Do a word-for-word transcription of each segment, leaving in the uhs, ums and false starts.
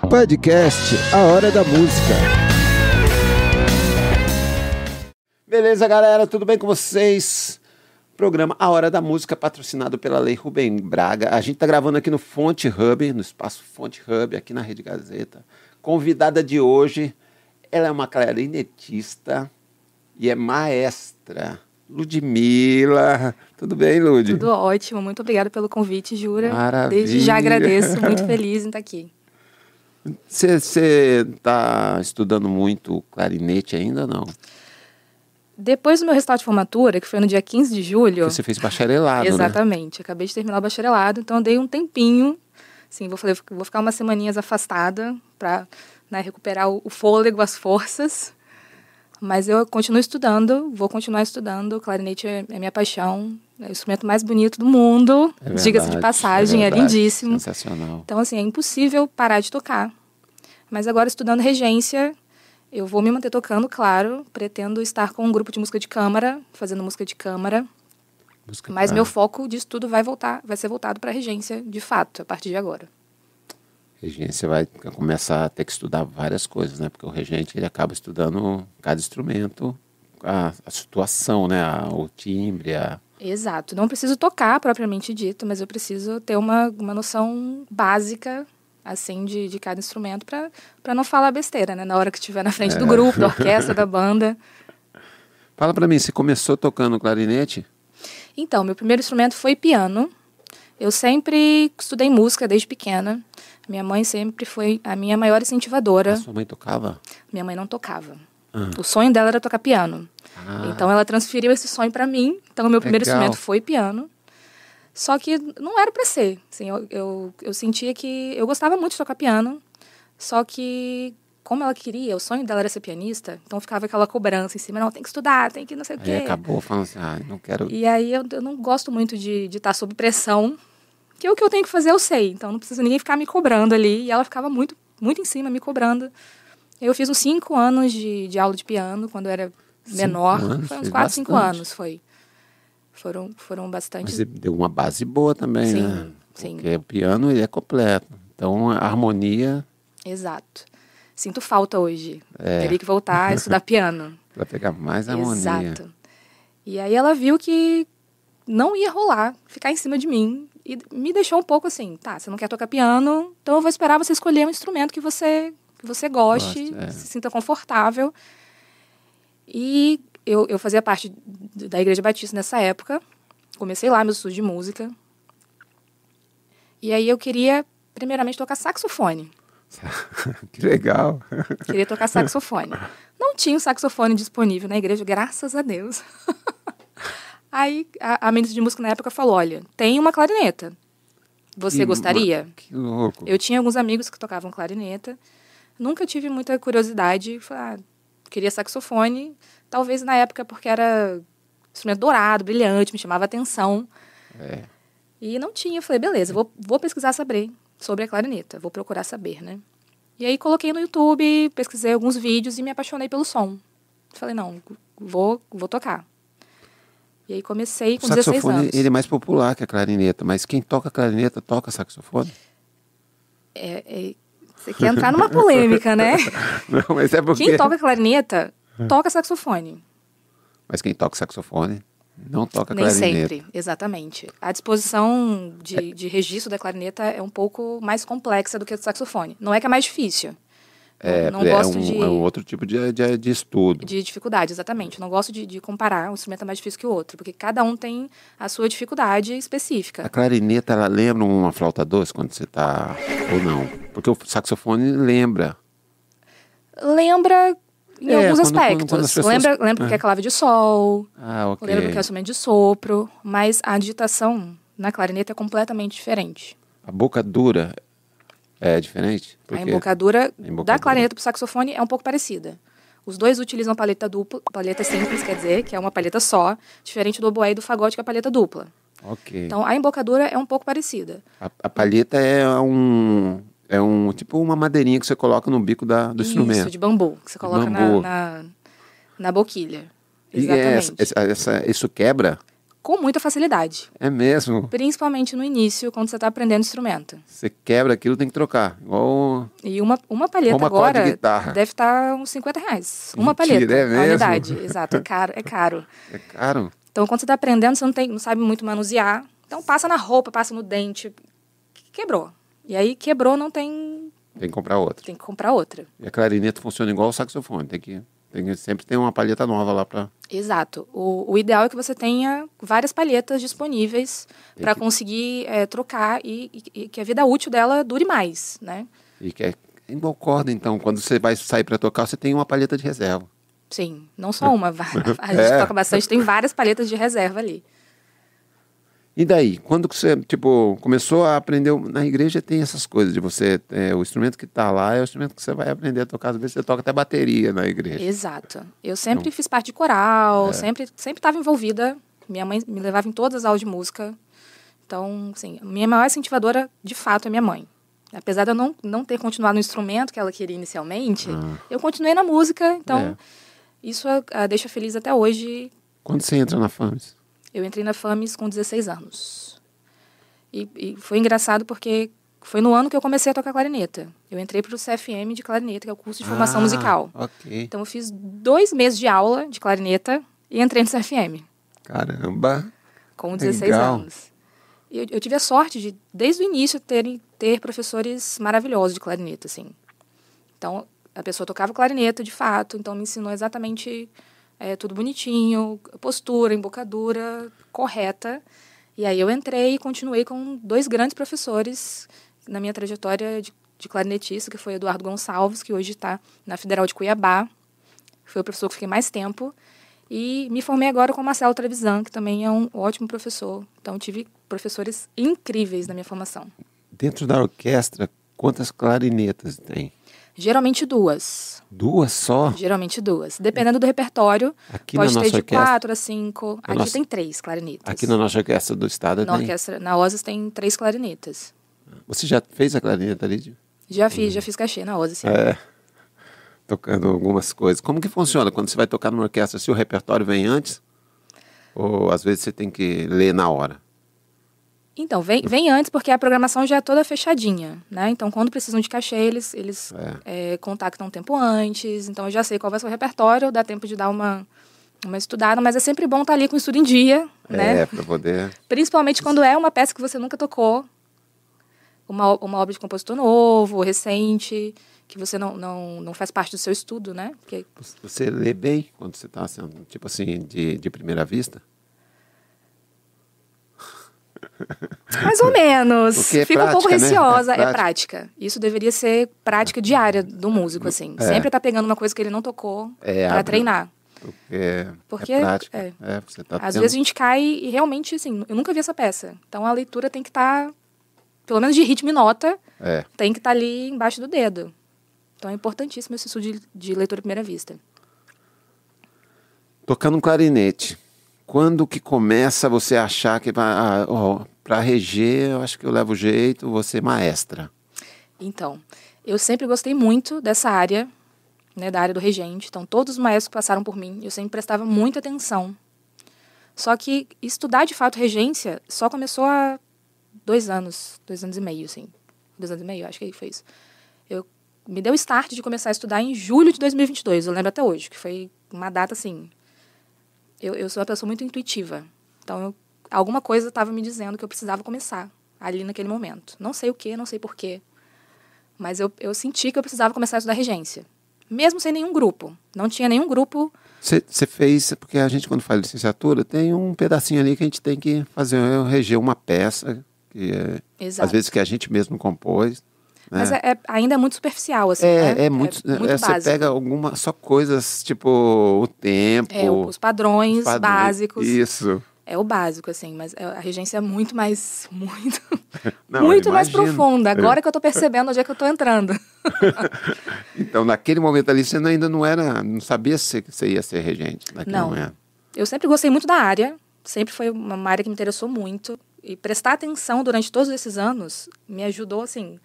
Podcast A Hora da Música. Beleza, galera? Tudo bem com vocês? Programa A Hora da Música, patrocinado pela Lei Rubem Braga. A gente está gravando aqui no Fonte Hub, no espaço Fonte Hub, aqui na Rede Gazeta. Convidada de hoje, ela é uma clarinetista e é maestra. Ludmila. Tudo bem, Lud? Tudo ótimo. Muito obrigada pelo convite, Jura. Maravilha. Desde já agradeço. Muito feliz em estar aqui. Você está estudando muito clarinete ainda ou não? Depois do meu recital de formatura, que foi no dia quinze de julho... Você fez bacharelado, Exatamente. Né? Acabei de terminar o bacharelado, então eu dei um tempinho. Assim, vou, falei, vou ficar umas semaninhas afastada para, né, recuperar o, o fôlego, as forças. Mas eu continuo estudando, vou continuar estudando. O clarinete é, é minha paixão. É o instrumento mais bonito do mundo. É diga-se de passagem, é, é lindíssimo. Sensacional. Então, assim, é impossível parar de tocar. Mas agora, estudando regência, eu vou me manter tocando, claro. Pretendo estar com um grupo de música de câmara, fazendo música de câmara. Música Mas pra... meu foco de estudo vai voltar, vai ser voltado para a regência, de fato, a partir de agora. Regência vai começar a ter que estudar várias coisas, né? Porque o regente ele acaba estudando cada instrumento, a, a situação, né? A, o timbre, a... Exato. Não preciso tocar, propriamente dito, mas eu preciso ter uma, uma noção básica, assim, de, de cada instrumento para não falar besteira, né? Na hora que estiver na frente é. do grupo, da orquestra, da banda. Fala para mim, você começou tocando clarinete? Então, meu primeiro instrumento foi piano. Eu sempre estudei música desde pequena. Minha mãe sempre foi a minha maior incentivadora. A sua mãe tocava? Minha mãe não tocava. Ah. O sonho dela era tocar piano. Ah. Então, ela transferiu esse sonho para mim. Então, o meu primeiro Legal. instrumento foi piano. Só que não era para ser. Assim, eu, eu, eu sentia que... Eu gostava muito de tocar piano. Só que, como ela queria, o sonho dela era ser pianista. Então, ficava aquela cobrança em cima. Não, tem que estudar, tem que não sei o quê. Aí acabou falando assim, ah, não quero... E aí, eu, eu não gosto muito de, de estar sob pressão. Que o que eu tenho que fazer, eu sei. Então, não precisa ninguém ficar me cobrando ali. E ela ficava muito, muito em cima, me cobrando. Eu fiz uns cinco anos de, de aula de piano, quando eu era menor. Cinco anos, foi uns quatro, cinco anos, foi. Foram, foram bastante... Mas deu uma base boa também, sim, né? Sim, Porque o piano, ele é completo. Então, a harmonia... Exato. Sinto falta hoje. É. Teria que voltar a estudar piano. Para pegar mais harmonia. Exato. E aí ela viu que não ia rolar ficar em cima de mim. E me deixou um pouco assim, tá, você não quer tocar piano, então eu vou esperar você escolher um instrumento que você, que você goste, Gosto, é. se sinta confortável. E eu, eu fazia parte da Igreja Batista nessa época. Comecei lá meus estudos de música. E aí eu queria, primeiramente, tocar saxofone. Que legal. Queria tocar saxofone. Não tinha um saxofone disponível na igreja, graças a Deus. Aí a, a ministra de música na época falou, olha, tem uma clarineta. Você que gostaria? Ma... Que louco. Eu tinha alguns amigos que tocavam clarineta. Nunca tive muita curiosidade. Falei, ah, queria saxofone. Talvez na época porque era instrumento dourado, brilhante, me chamava atenção. É. E não tinha. Eu falei, beleza, vou, vou pesquisar saber sobre a clarineta. Vou procurar saber, né? E aí coloquei no YouTube, pesquisei alguns vídeos e me apaixonei pelo som. Falei, não, vou, vou tocar. E aí comecei com dezesseis anos. O saxofone, ele é mais popular que a clarineta, mas quem toca clarineta toca saxofone? É, é, você quer entrar numa polêmica, né? Não, mas é porque... Quem toca clarineta, toca saxofone. Mas quem toca saxofone não toca Nem clarineta. Nem sempre, exatamente. A disposição de, é. de registro da clarineta é um pouco mais complexa do que a do saxofone. Não é que é mais difícil. É, não é, gosto um, de, é um outro tipo de, de, de estudo. De dificuldade, exatamente. Não gosto de, de comparar um instrumento é mais difícil que o outro, porque cada um tem a sua dificuldade específica. A clarineta, ela lembra uma flauta doce quando você está... Ou não? Porque o saxofone lembra. Lembra em é, alguns quando, aspectos. Quando, quando pessoas... Lembra, lembra é. que é clave de sol, ah, okay. lembra que é instrumento de sopro, mas a digitação na clarineta é completamente diferente. A boca dura... É diferente? A embocadura, a embocadura da clarineta para o saxofone é um pouco parecida. Os dois utilizam palheta dupla, palheta simples, quer dizer, que é uma palheta só, diferente do oboé e do fagote, que é a palheta dupla. Ok. Então, a embocadura é um pouco parecida. A, a palheta é um, é um... Tipo uma madeirinha que você coloca no bico da, do Isso, instrumento. Isso, de bambu, que você coloca na, na, na boquilha. Exatamente. E essa, essa, isso quebra? com muita facilidade. É mesmo? Principalmente no início, quando você está aprendendo instrumento. Você quebra aquilo, tem que trocar. Igual... E uma, uma palheta uma agora de guitarra. deve estar uns cinquenta reais. Mentira, Uma palheta, é a mesmo? unidade. Exato, é caro, é caro. É caro? Então, quando você está aprendendo, você não, tem, não sabe muito manusear. Então, passa na roupa, passa no dente. Quebrou. E aí, quebrou, não tem... Tem que comprar outra. Tem que comprar outra. E a clarineta funciona igual o saxofone. Tem que, tem que sempre ter uma palheta nova lá para... Exato. O, o ideal é que você tenha várias palhetas disponíveis para que... conseguir é, trocar e, e, e que a vida útil dela dure mais, né? E que é igual corda, então. Quando você vai sair para tocar, você tem uma palheta de reserva. Sim, não só uma. A gente é. toca bastante, tem várias palhetas de reserva ali. E daí? Quando você, tipo, começou a aprender... Na igreja tem essas coisas de você... É, o instrumento que está lá é o instrumento que você vai aprender a tocar. Às vezes você toca até bateria na igreja. Exato. Eu sempre Então, fiz parte de coral, é. sempre sempre estava envolvida. Minha mãe me levava em todas as aulas de música. Então, assim, minha maior incentivadora, de fato, é minha mãe. Apesar de eu não, não ter continuado no instrumento que ela queria inicialmente, ah. eu continuei na música. Então, é. isso a, a deixa feliz até hoje. Quando você entra na FAMES? Eu entrei na FAMES com dezesseis anos. E, e foi engraçado porque foi no ano que eu comecei a tocar clarineta. Eu entrei para o C F M de clarineta, que é o curso de formação ah, musical. Okay. Então, eu fiz dois meses de aula de clarineta e entrei no C F M. Caramba! Com dezesseis legal. anos. E eu, eu tive a sorte de, desde o início, ter, ter professores maravilhosos de clarineta, assim. Então, a pessoa tocava clarineta, de fato, então me ensinou exatamente... É, tudo bonitinho, postura, embocadura correta. E aí eu entrei e continuei com dois grandes professores na minha trajetória de, de clarinetista, que foi Eduardo Gonçalves, que hoje está na Federal de Cuiabá. Foi o professor que fiquei mais tempo. E me formei agora com o Marcelo Trevisan, que também é um ótimo professor. Então, tive professores incríveis na minha formação. Dentro da orquestra, quantas clarinetas tem? Geralmente duas. Duas só? Geralmente duas. Dependendo do repertório, aqui pode na ter de orquestra, quatro a cinco. Aqui nossa, tem três clarinetas. Aqui na nossa orquestra do estado na tem? Orquestra, na OSAS tem três clarinetas. Você já fez a clarineta, Lídia? Já fiz, uhum. já fiz cachê na OSAS, sim. É, tocando algumas coisas. Como que funciona quando você vai tocar numa orquestra? Se o repertório vem antes? Ou às vezes você tem que ler na hora? Então, vem, vem antes porque a programação já é toda fechadinha, né? Então, quando precisam de cachê, eles, eles é. É, contactam um tempo antes. Então, eu já sei qual vai ser o repertório, dá tempo de dar uma, uma estudada. Mas é sempre bom estar ali com o estudo em dia, né? É, para poder... Principalmente quando é uma peça que você nunca tocou. Uma, uma obra de compositor novo, recente, que você não, não, não faz parte do seu estudo, né? Porque... Você lê bem quando você está, assim, tipo assim, de, de primeira vista? Mais ou menos. Porque é Fico prática, um pouco receosa. Né? É, prática. é prática. Isso deveria ser prática diária do músico, assim. É. Sempre tá pegando uma coisa que ele não tocou é, para treinar. Porque, Porque é prática. É. É, você tá Às tendo... vezes a gente cai e realmente, assim, eu nunca vi essa peça. Então a leitura tem que estar, tá, pelo menos de ritmo e nota, é. tem que estar tá ali embaixo do dedo. Então é importantíssimo esse estudo de, de leitura à primeira vista. Tocando um clarinete, quando que começa você a achar que vai... Ah, oh, para reger, eu acho que eu levo jeito, você maestra. Então, eu sempre gostei muito dessa área, né, da área do regente. Então, todos os maestros que passaram por mim, eu sempre prestava muita atenção. Só que estudar, de fato, regência só começou há dois anos, dois anos e meio, assim. Dois anos e meio, acho que foi isso. Eu, me deu o start de começar a estudar em julho de dois mil e vinte e dois, eu lembro até hoje, que foi uma data, assim... Eu, eu sou uma pessoa muito intuitiva. Então, eu alguma coisa estava me dizendo que eu precisava começar ali naquele momento. Não sei o quê, não sei porquê. Mas eu, eu senti que eu precisava começar a estudar regência. Mesmo sem nenhum grupo. Não tinha nenhum grupo. Você fez, porque a gente quando faz licenciatura, tem um pedacinho ali que a gente tem que fazer, reger uma peça, que é, às vezes que a gente mesmo compôs. Né? Mas é, é, ainda é muito superficial, assim, É, né? é muito, é muito é, você pega alguma, só coisas, tipo, o tempo... É, os padrões, os padrões básicos. Isso. É o básico, assim, mas a regência é muito mais, muito, Não, muito mais profunda. Agora é. que eu tô percebendo onde é que eu tô entrando. Então, naquele momento ali, você ainda não era, não sabia se você ia ser regente. Não, momento. Eu sempre gostei muito da área, sempre foi uma área que me interessou muito. E prestar atenção durante todos esses anos me ajudou, assim,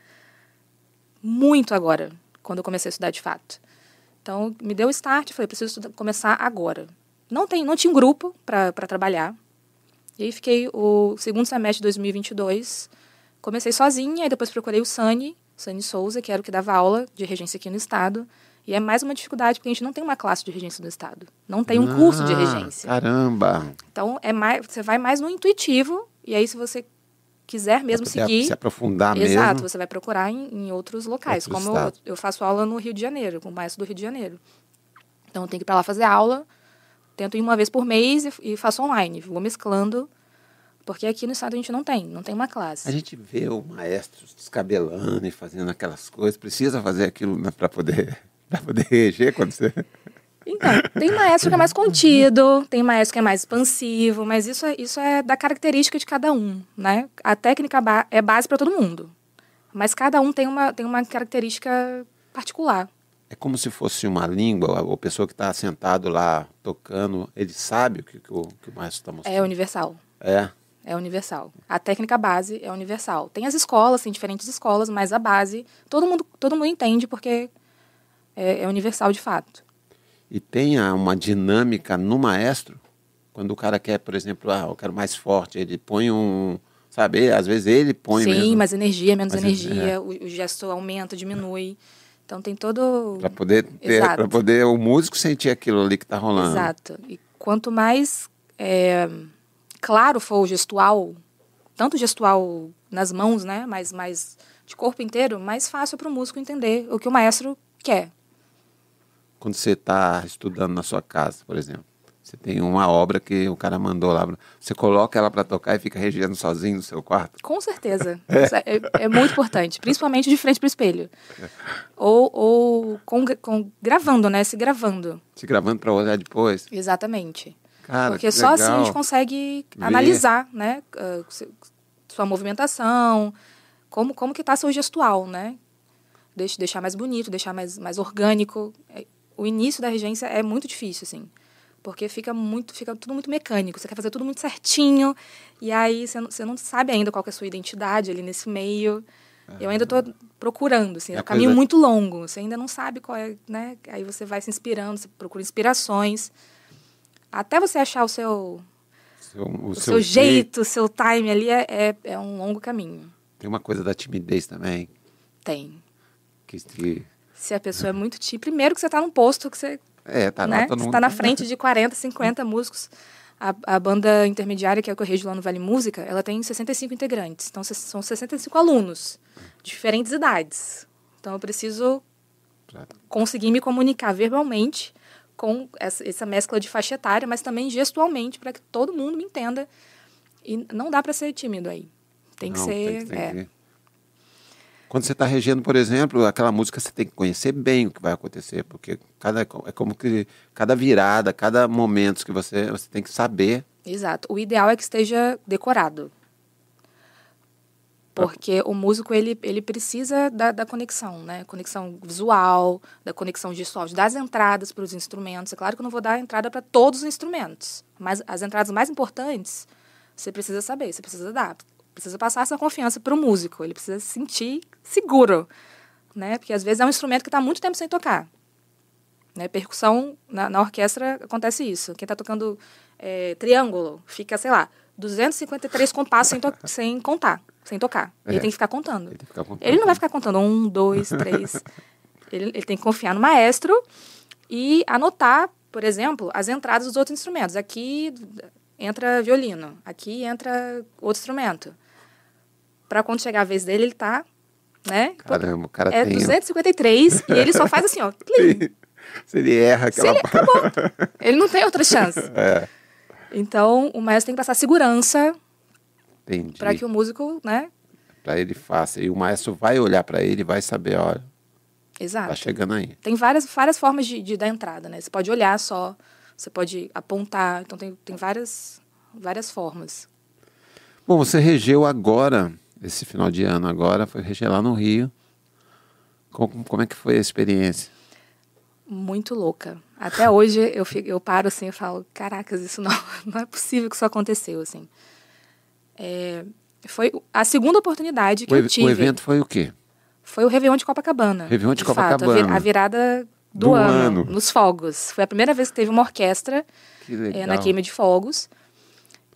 muito agora, quando eu comecei a estudar de fato. Então, me deu o start, falei, preciso estudar, começar agora. Não, tem, não tinha um grupo para trabalhar. E aí fiquei o segundo semestre de dois mil e vinte e dois, comecei sozinha, aí depois procurei o Sani, Sani Souza, que era o que dava aula de regência aqui no estado. E é mais uma dificuldade, porque a gente não tem uma classe de regência no estado. Não tem um ah, curso de regência. Caramba! Então, é mais, você vai mais no intuitivo, e aí se você quiser mesmo seguir... Se aprofundar exato, mesmo. Exato, você vai procurar em, em outros locais. Outro como eu, eu faço aula no Rio de Janeiro, com o maestro do Rio de Janeiro. Então, eu tenho que ir para lá fazer aula, tento ir uma vez por mês e, e faço online. Vou mesclando, porque aqui no estado a gente não tem, não tem uma classe. A gente vê o maestro descabelando e fazendo aquelas coisas. Precisa fazer aquilo para poder, pra poder reger quando você... Então, tem maestro que é mais contido, tem maestro que é mais expansivo, mas isso é, isso é da característica de cada um, né? A técnica ba- é base para todo mundo, mas cada um tem uma, tem uma característica particular. É como se fosse uma língua, a pessoa que está sentado lá tocando, ele sabe o que, que, o, que o maestro está mostrando. É universal. É? É universal. A técnica base é universal. Tem as escolas, tem diferentes escolas, mas a base, todo mundo, todo mundo entende porque é, é universal de fato. E tem uma dinâmica no maestro, quando o cara quer, por exemplo, ah, eu quero mais forte, ele põe um, sabe, às vezes ele põe Sim, mesmo. mais energia, menos Mas, energia, é. o, o gesto aumenta, diminui. Então tem todo... Para poder, ter, pra poder o músico sentir aquilo ali que está rolando. Exato. E quanto mais é, claro for o gestual, tanto o gestual nas mãos, né, mas mais de corpo inteiro, mais fácil para o músico entender o que o maestro quer. Quando você está estudando na sua casa, por exemplo, você tem uma obra que o cara mandou lá, você coloca ela para tocar e fica regendo sozinho no seu quarto? Com certeza. É. Isso é, é muito importante, principalmente de frente para o espelho. É. Ou, ou com, com, gravando, né? Se gravando. Se gravando para olhar depois? Exatamente. Cara, porque só legal. Assim a gente consegue ver. Analisar, né? Uh, sua movimentação, como, como que está seu gestual, né? Deixa, deixar mais bonito, deixar mais, mais orgânico. O início da regência é muito difícil, assim. Porque fica, muito, fica tudo muito mecânico. Você quer fazer tudo muito certinho. E aí você não, você não sabe ainda qual que é a sua identidade ali nesse meio. Ah, eu ainda estou procurando, assim. É um caminho coisa... muito longo. Você ainda não sabe qual é, né? Aí você vai se inspirando, você procura inspirações. Até você achar o seu, seu, o o seu, seu jeito, o seu time ali, é, é, é um longo caminho. Tem uma coisa da timidez também? Tem. Que... que... Se a pessoa é muito tímida, primeiro que você está num posto que você... É, tá né? lá, todo Você mundo... está na frente de quarenta, cinquenta músicos. A, a banda intermediária, que é o que eu rejo lá no Vale Música, ela tem sessenta e cinco integrantes. Então, são sessenta e cinco alunos, de diferentes idades. Então, eu preciso conseguir me comunicar verbalmente com essa, essa mescla de faixa etária, mas também gestualmente, para que todo mundo me entenda. E não dá para ser tímido aí. Tem que não, ser... Tem que, tem é, que... Quando você está regendo, por exemplo, aquela música você tem que conhecer bem o que vai acontecer, porque cada, é como que cada virada, cada momento que você, você tem que saber. Exato. O ideal é que esteja decorado. Porque o músico, ele, ele precisa da, da conexão, né? Conexão visual, da conexão gestual, das entradas para os instrumentos. É claro que eu não vou dar entrada para todos os instrumentos, mas as entradas mais importantes, você precisa saber, você precisa dar. Precisa passar essa confiança para o músico. Ele precisa se sentir seguro, né? Porque, às vezes, é um instrumento que está há muito tempo sem tocar. Né? Percussão, na, na orquestra, acontece isso. Quem está tocando é, triângulo fica, sei lá, duzentos e cinquenta e três compassos sem, to- sem contar, sem tocar. É. Ele tem que ficar contando. Ele, tem que ficar contando. Ele não vai ficar contando um, dois, três. ele, ele tem que confiar no maestro e anotar, por exemplo, as entradas dos outros instrumentos. Aqui entra violino, aqui entra outro instrumento. Para quando chegar a vez dele, ele tá, né? Caramba, o cara é tem... duzentos e cinquenta e três e ele só faz assim, ó. Clean. Se ele erra aquela... Se ele... Acabou. Ele não tem outra chance. É. Então, o maestro tem que passar segurança para que o músico, né? Para ele faça. E o maestro vai olhar para ele e vai saber, olha... Exato. Tá chegando aí. Tem várias, várias formas de, de dar entrada, né? Você pode olhar só, você pode apontar. Então, tem, tem várias, várias formas. Bom, você regeu agora... Esse final de ano agora, foi reger lá no Rio. Como, como é que foi a experiência? Muito louca. Até hoje eu, fico, eu paro assim e falo, caracas, isso não, não é possível que isso aconteceu, assim. É, foi a segunda oportunidade que o, eu tive. O evento foi o quê? Foi o Réveillon de Copacabana. Réveillon de, de Copacabana. Fato, a, vir, a virada do, do ano, ano, nos fogos. Foi a primeira vez que teve uma orquestra é, na queima de fogos.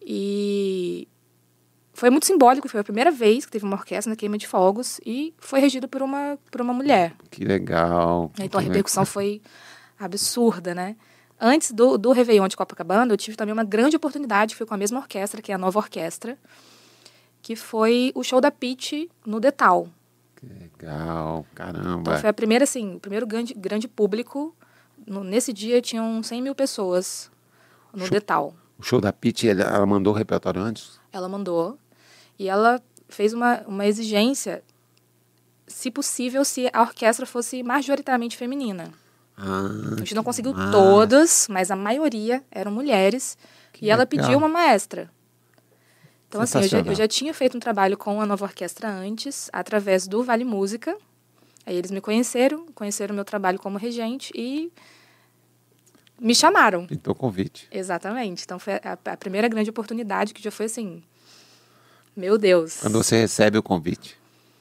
E foi muito simbólico, foi a primeira vez que teve uma orquestra na Queima de Fogos e foi regido por uma, por uma mulher. Que legal. Então a Que repercussão legal. foi absurda, né? Antes do, do Réveillon de Copacabana, eu tive também uma grande oportunidade, que foi com a mesma orquestra, que é a Nova Orquestra, que foi o show da Pitty no Detal. Que legal, caramba. Então foi a primeira, assim, o primeiro grande, grande público. No, nesse dia tinham cem mil pessoas no Show. Detal. O show da Pitty, ela, ela mandou o repertório antes? Ela mandou. E ela fez uma, uma exigência, se possível, se a orquestra fosse majoritariamente feminina. Ah, A gente não conseguiu massa. todas, mas a maioria eram mulheres. Que e ela legal. pediu uma maestra. Então, assim, eu já, Sensacional. eu já tinha feito um trabalho com a Nova Orquestra antes, através do Vale Música. Aí eles me conheceram, conheceram o meu trabalho como regente e me chamaram. Pintou o convite. Exatamente. Então, foi a, a primeira grande oportunidade que já foi assim, meu Deus. Quando você recebe o convite.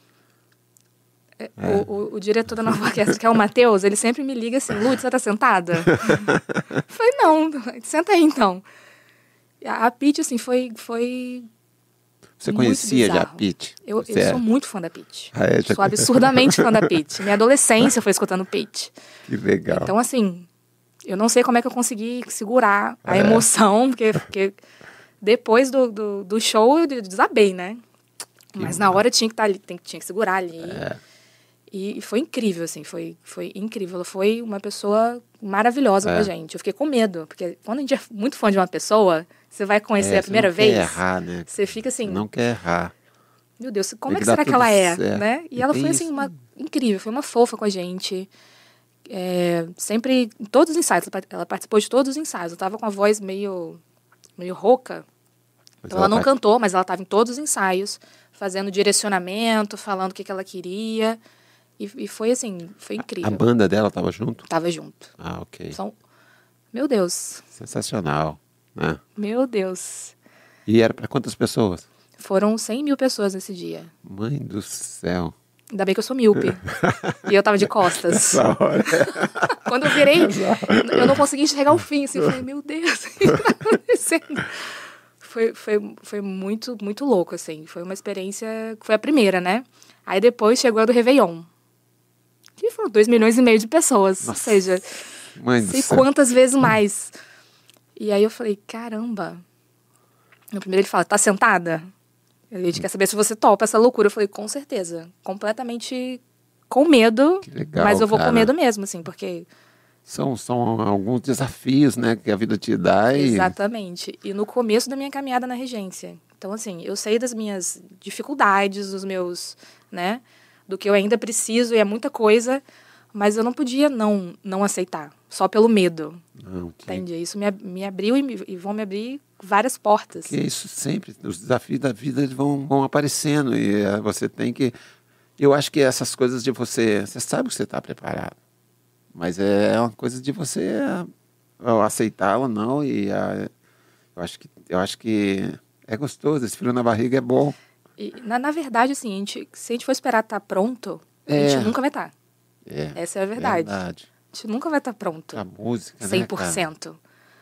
É. O, o, o diretor da Nova Orquestra, que é o Matheus, ele sempre me liga assim, Lud, você tá sentada? Eu falei, não, senta aí então. A, a Pitty, assim, foi, foi Você muito conhecia já a bizarro. Pitty? Eu, Você eu é? sou muito fã da Pitty. Ah, é? Já- Sou absurdamente fã da Pitty. Minha adolescência foi escutando Pitty. Que legal. Então, assim, eu não sei como é que eu consegui segurar a É. emoção, porque, porque depois do, do, do show eu desabei, né? Mas na hora tinha que estar ali, tem- tinha que segurar ali. É. E, e foi incrível, assim, foi, foi incrível. Ela foi uma pessoa maravilhosa É. com a gente. Eu fiquei com medo, porque quando a gente é muito fã de uma pessoa, você vai conhecer É, a primeira você não vez, quer errar, né? você fica assim, Você não quer errar. meu Deus, como Tem é que que dar será que tudo ela é, certo. né? E E ela tem foi, assim, isso. uma incrível, foi uma fofa com a gente. É, sempre, em todos os ensaios, ela- ela participou de todos os ensaios. Eu tava com a voz meio, meio rouca, Mas então ela não tá- cantou, mas ela estava em todos os ensaios, fazendo direcionamento, falando o que, que ela queria. E, e foi assim, foi incrível. A banda dela estava junto? Tava junto. Ah, ok. São... Meu Deus, Sensacional, né? meu Deus. E era para quantas pessoas? Foram cem mil pessoas nesse dia. Mãe do céu. Ainda bem que eu sou míope. E eu tava de costas. Essa hora. Quando eu virei, eu não consegui enxergar o fim. Assim, eu falei, meu Deus, o que tá acontecendo? Foi, foi, foi muito, muito louco, assim. Foi uma experiência... Foi a primeira, né? Aí depois chegou a do Réveillon. Que foram dois milhões e meio de pessoas. Ou Nossa. seja, Mãe do sei céu. quantas vezes mais. E aí eu falei, caramba. No primeiro ele fala, tá sentada? A gente quer saber se você topa essa loucura. Eu falei, com certeza. Completamente com medo. Que legal, mas eu vou cara. com medo mesmo, assim, porque... São, são alguns desafios, né, que a vida te dá e... Exatamente. E no começo da minha caminhada na regência. Então, assim, eu sei das minhas dificuldades, dos meus, né, do que eu ainda preciso, e é muita coisa, mas eu não podia não, não aceitar, só pelo medo. Não, tinha Entende? Isso me, ab- me abriu e, me, e vão me abrir várias portas. que isso sempre, os desafios da vida eles vão, vão aparecendo e eh, você tem que... Eu acho que essas coisas de você... Você sabe que você está preparado, mas é uma coisa de você eh, aceitar ou não e eh, eu acho que, eu acho que é gostoso, esse frio na barriga é bom. E, na, na verdade, assim, a gente, se a gente for esperar estar pronto, a É. gente nunca vai estar. É, Essa é a verdade. verdade. A gente nunca vai estar pronto. A música, né, cem por cara? cento.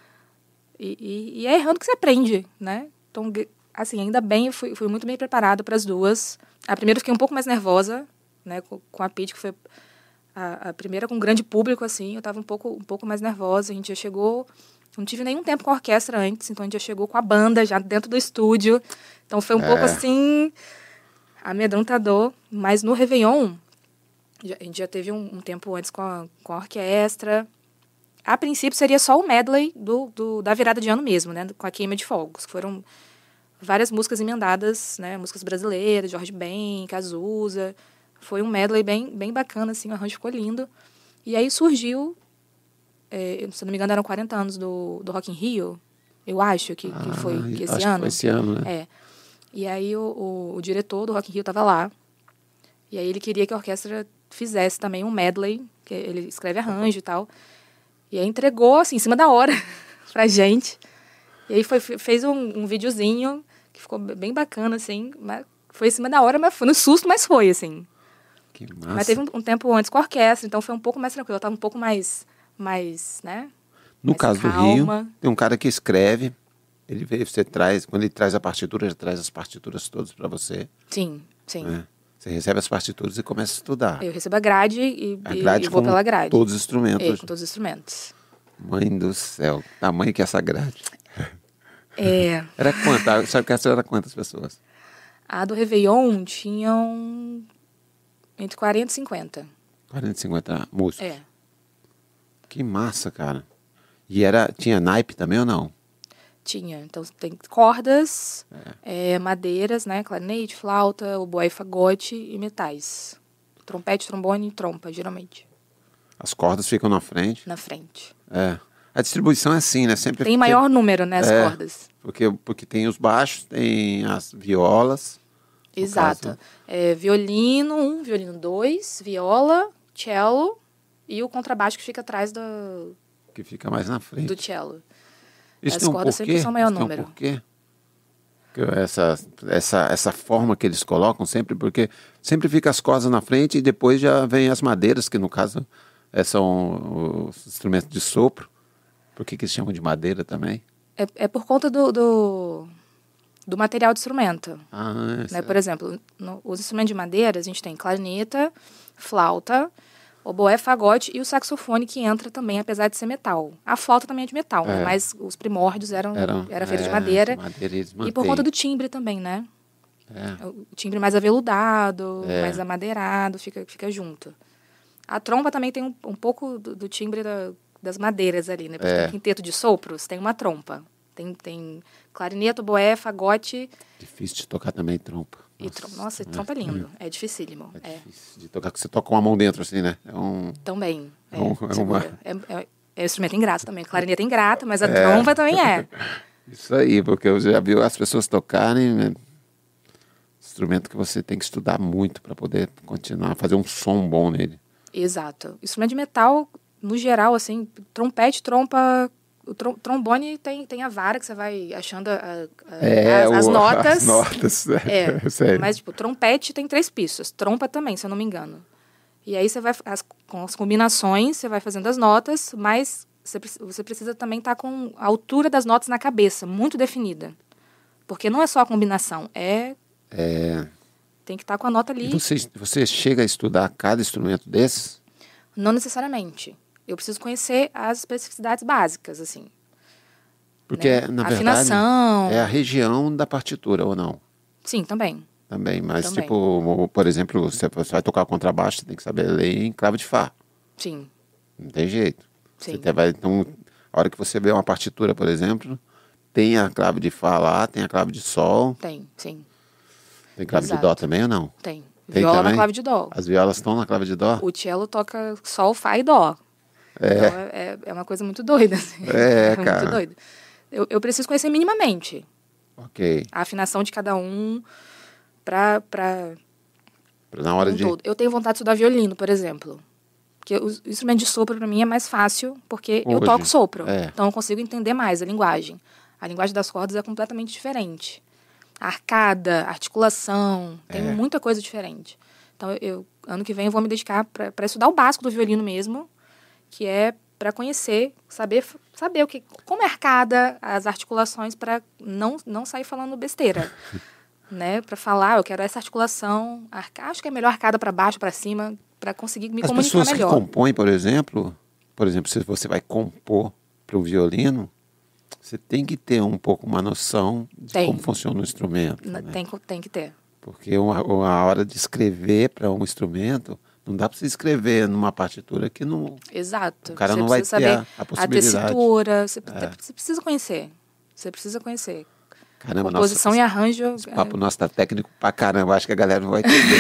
E, e, e é errando que você aprende, né? Então, g- assim, ainda bem, eu fui, fui muito bem preparada para as duas. A primeira eu fiquei um pouco mais nervosa, né? Com, com a Pitty, que foi a, a primeira com um grande público, assim. Eu estava um pouco, um pouco mais nervosa. A gente já chegou... Não tive nenhum tempo com a orquestra antes, então a gente já chegou com a banda, já dentro do estúdio. Então foi um É. pouco, assim, amedrontador. Mas no Réveillon, já- a gente já teve um, um tempo antes com a, com a orquestra. A princípio seria só o medley do, do, da virada de ano mesmo, né? Com a Queima de Fogos. Foram várias músicas emendadas, né? Músicas brasileiras, Jorge Ben, Cazuza. Foi um medley bem, bem bacana, assim, o arranjo ficou lindo. E aí surgiu, é, se não me engano, eram quarenta anos do, do Rock in Rio, eu acho que, que foi Ah, que esse acho ano. Que foi esse ano, né? É. E aí o, o, o diretor do Rock in Rio estava lá. E aí ele queria que a orquestra fizesse também um medley, que ele escreve arranjo e tal. E aí entregou, assim, em cima da hora pra gente. E aí foi, fez um, um videozinho que ficou bem bacana, assim. Mas foi em cima da hora, mas foi no susto, mas foi, assim. Que massa. Mas teve um, um tempo antes com a orquestra, então foi um pouco mais tranquilo. Eu tava um pouco mais, mais né? No mais caso do calma. Rio, tem um cara que escreve, Ele veio, você traz, quando ele traz a partitura, ele traz as partituras todas para você. Sim, sim. Né? Você recebe as partituras e começa a estudar. Eu recebo a grade e, A e- grade e vou com pela grade. todos os instrumentos. É, com todos os instrumentos. Mãe do céu, tamanho que é essa grade. É, Era quanta? A orquestra era quantas pessoas? a do Réveillon tinham entre quarenta e cinquenta. quarenta, cinquenta músicos. É. Que massa, cara. E era, tinha naipe também ou não? Tinha. Então, tem cordas, é, madeiras, né? Clarinete, flauta, oboé, fagote e metais. Trompete, trombone e trompa, geralmente, As cordas ficam na frente. na frente. É. A distribuição é assim, né? Sempre Tem maior número, né, as É. cordas. Porque, porque tem os baixos, tem as violas. no Exato. caso. É, violino um, violino dois, viola, cello e o contrabaixo que fica atrás do, Que fica mais na frente. do cello. Isso as tem um cordas porquê? sempre são maior Isso tem um número. porquê? Que Essa, essa, essa forma que eles colocam sempre, porque sempre fica as cordas na frente e depois já vem as madeiras, que no caso é, são os instrumentos de sopro. Por que, que eles chamam de madeira também? É, é por conta do, do, do material de instrumento. Ah, Né? certo. Por exemplo, no, os instrumentos de madeira, a gente tem clarineta, flauta, oboé, fagote e o saxofone que entra também, apesar de ser metal. A flauta também é de metal, né? É. Mas os primórdios eram, Eram- era feito é, de madeira. madeira eles E por mantêm. conta do timbre também, né? É. O timbre mais aveludado, É. mais amadeirado, fica, fica junto. A trompa também tem um, um pouco do, do timbre da- das madeiras ali, né? Porque É. tem quinteto de sopros, tem uma trompa. Tem, tem clarineta, oboé, fagote Difícil de tocar também trompa. e trompa. Nossa, e trompa é lindo. É dificílimo. É É. difícil de tocar, porque você toca com uma mão dentro assim, né? É um... Também. É, É um- é segura. uma- é, é, é instrumento ingrato também. Clarineta é ingrata, mas a trompa também é. Isso aí, porque eu já vi as pessoas tocarem, né? Instrumento que você tem que estudar muito para poder continuar, fazer um som bom nele. Exato. Instrumento de metal, no geral, assim, trompete, trompa. O trom- trombone tem, tem a vara que você vai achando a- a- as, as o- notas. As notas, É, eu sei. mas, tipo, trompete tem três pistas. Trompa também, se eu não me engano. E aí você vai, as, com as combinações, você vai fazendo as notas, mas você, preci- você precisa também estar com a altura das notas na cabeça, muito definida. Porque não é só a combinação, é... É, Tem que estar com a nota e ali. você, você chega a estudar cada instrumento desses? Não necessariamente. Eu preciso conhecer as especificidades básicas, assim. Porque, né? na verdade, Afinação. é a região da partitura, ou não? Sim, também. Também, mas Também. tipo, por exemplo, você você vai tocar contrabaixo, você tem que saber ler em clave de Fá. Sim, Não tem jeito. sim. Você até vai, então, a hora que você vê uma partitura, por exemplo, tem a clave de Fá lá, tem a clave de Sol, Tem, sim, tem clave de Exato. Dó também ou não? tem. Tem Viola na também? clave de dó. As violas estão na clave de Dó? O cello toca sol, fá e dó. É. Então é, é, é uma coisa muito doida. Assim. É, cara. Muito doida. Eu, eu preciso conhecer minimamente Ok. a afinação de cada um para para Na hora um de... todo. Eu tenho vontade de estudar violino, por exemplo. Porque o instrumento de sopro, para mim, é mais fácil, porque eu Hoje, toco sopro. é. Então, eu consigo entender mais a linguagem. A linguagem das cordas é completamente diferente. A arcada, a articulação, tem É. muita coisa diferente. Então, eu, eu- ano que vem, eu vou me dedicar para estudar o básico do violino mesmo, que é para conhecer, saber, saber o que, como é arcada, as articulações, para não, não sair falando besteira. Né, para falar, eu quero essa articulação, arca- acho que é melhor arcada para baixo, para cima, para conseguir me As comunicar pessoas melhor. que compõem, por exemplo, por exemplo, se você vai compor para um violino, você tem que ter um pouco uma noção de Tem. como funciona o instrumento. N- Né? Tem, co- tem que ter. Porque uma, uma hora de escrever para um instrumento, não dá para você escrever numa partitura que não... Exato. O cara Você não vai precisa ter saber a- a possibilidade. tessitura, você, É. você precisa conhecer. Você precisa conhecer. Caramba, Composição nossa, e arranjo. esse papo nosso tá técnico pra caramba, acho que a galera não vai entender.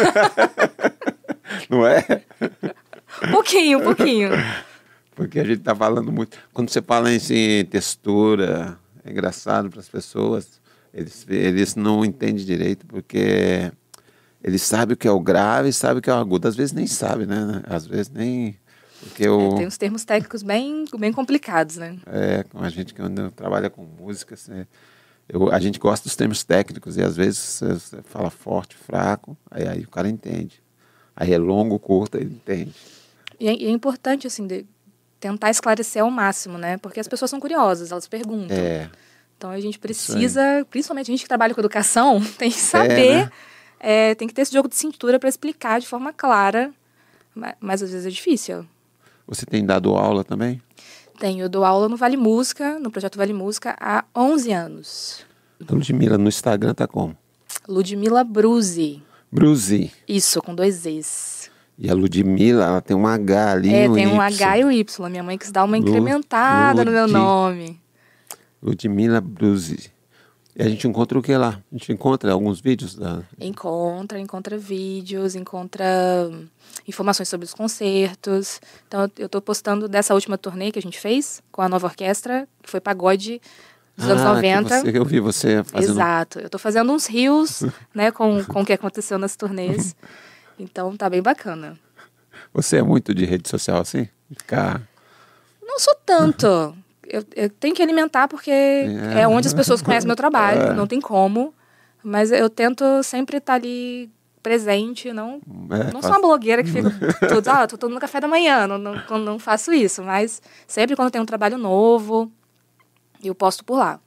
Não é? Um pouquinho, um pouquinho. Porque a gente tá falando muito. Quando você fala em assim, textura, é engraçado para as pessoas. Eles, eles não entendem direito, porque eles sabem o que é o grave e sabem o que é o agudo. Às vezes nem sabem, né? Às vezes nem. Porque o, É, tem uns termos técnicos bem, bem complicados, né? é, com a gente que quando trabalha com música, assim, eu, a gente gosta dos termos técnicos e às vezes você, você fala forte, fraco, aí, aí o cara entende. Aí é longo, curto, ele entende. E é, e é importante, assim, de tentar esclarecer ao máximo, né? Porque as pessoas são curiosas, elas perguntam. É, Então a gente precisa, principalmente a gente que trabalha com educação, tem que saber, É, né? é, tem que ter esse jogo de cintura para explicar de forma clara, mas, mas às vezes é difícil. Você tem dado aula também? Tenho, eu dou aula no Vale Música, no Projeto Vale Música, há onze anos. Então, Ludmila, no Instagram tá como? Ludmila Bruzi. Bruzi. Isso, com dois Z's. E a Ludmila, ela tem um H ali, É, um tem um Y. H e um Y. Minha mãe quis dar uma Lu- incrementada no meu Ludi. nome. Ludmila Bruzi. E a gente encontra o que lá? A gente encontra alguns vídeos da... Encontra, encontra vídeos, encontra hum, informações sobre os concertos. Então, eu estou postando dessa última turnê que a gente fez com a nova orquestra, que foi pagode dos anos Ah, que noventa. você- eu vi você fazendo... Exato. Eu estou fazendo uns rios, né, com, com o que aconteceu nas turnês. Então, tá bem bacana. Você é muito de rede social assim? Ficar... Não sou tanto. Eu, eu tenho que alimentar porque é. é onde as pessoas conhecem meu trabalho, É. não tem como. Mas eu tento sempre estar ali presente, não, É, não faz- sou uma blogueira que fica tudo, ah, tô tomando café da manhã, não, não, não faço isso. Mas sempre quando tem um trabalho novo, eu posto por lá.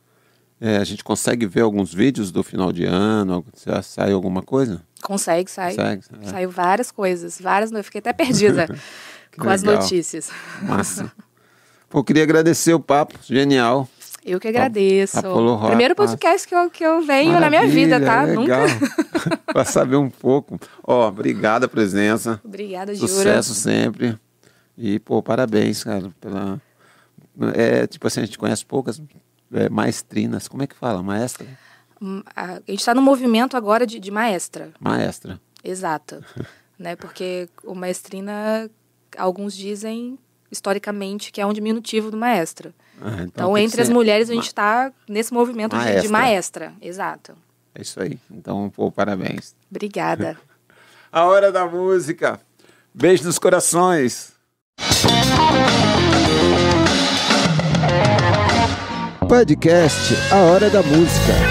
É, a gente consegue ver alguns vídeos do final de ano, já sai alguma coisa? Consegue, sai. Consegue? É. Saiu várias coisas, várias, eu fiquei até perdida com as legal. notícias. Massa. Pô, eu queria agradecer o papo, genial. Eu que agradeço. Apollo Rock, Primeiro podcast que eu, que eu venho na minha vida, tá? Legal. Nunca. Para saber um pouco. Ó, obrigada a presença. Obrigada, Jura. Sucesso sempre. E, pô, parabéns, cara, pela... É, tipo assim, a gente conhece poucas é, maestrinas. Como é que fala? Maestra? Hum, A a gente está no movimento agora de, de maestra. Maestra. Exato. Né? Porque o maestrina, alguns dizem, historicamente, que é um diminutivo do maestra. Ah, então Então, tem que entre as ser mulheres, a ma- gente está nesse movimento de, de Maestra. maestra. Exato. É isso aí. Então, pô, parabéns. Obrigada. A Hora da Música. Beijo nos corações. Podcast A Hora da Música.